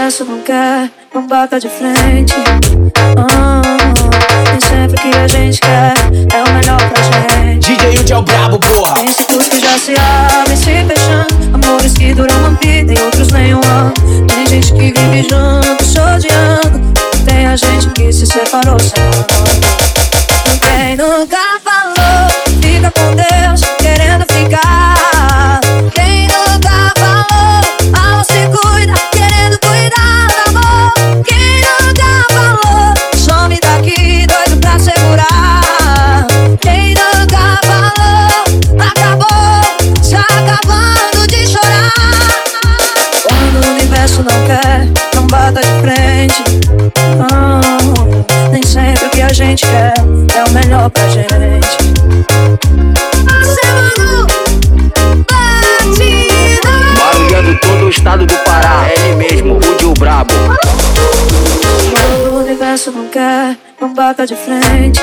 universo não quer, não bata de frente. Nem sempre o que a gente quer é o melhor pra gente. DJ Yudi é o brabo, porra. Tem ciclos que já se abrem, se fechando, amores que duram uma vida e outros nem um ano. Tem gente que vive junto, se odiando. Tem a gente que se separou sem amor. Quem nunca falou, fica com Deus, querendo ficar. Quem nunca falou, amor se cuida, querendo cuidar do amor. Quem nunca falou, some daqui, doido pra segurar. Quem nunca falou, acabou, se acabando de chorar. Quando o universo não quer, não bata de frente. Nem sempre o que a gente quer é o melhor pra gente. Barulhando todo o estado do Pará, é ele mesmo, Yudi o brabo. Quando o universo não quer, não bata de frente.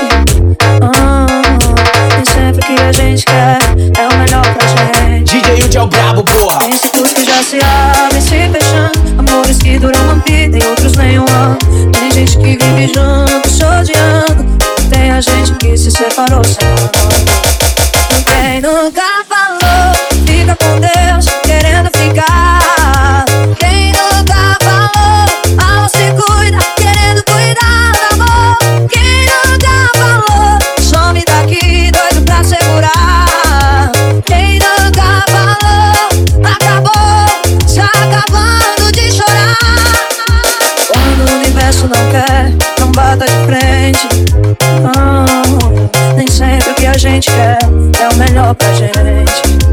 Nem sempre o que a gente quer é o melhor pra gente. DJ Yudi é o brabo, porra. Tem ciclos que já se abrem, se fechando, amores que duram uma vida e outros nem um ano. Tem gente que vive junto, se odiando. Tem a gente que se separou sem amor. Quem nunca falou, fica com Deus, querendo ficar. Quem nunca falou, amor se cuida, querendo cuidar do amor. Quem nunca falou, some daqui, doido pra segurar. Quem nunca falou, acabou, se acabando de chorar. Quando o universo não quer, não bata de frente. Nem sempre o que a gente quer é o melhor pra gente.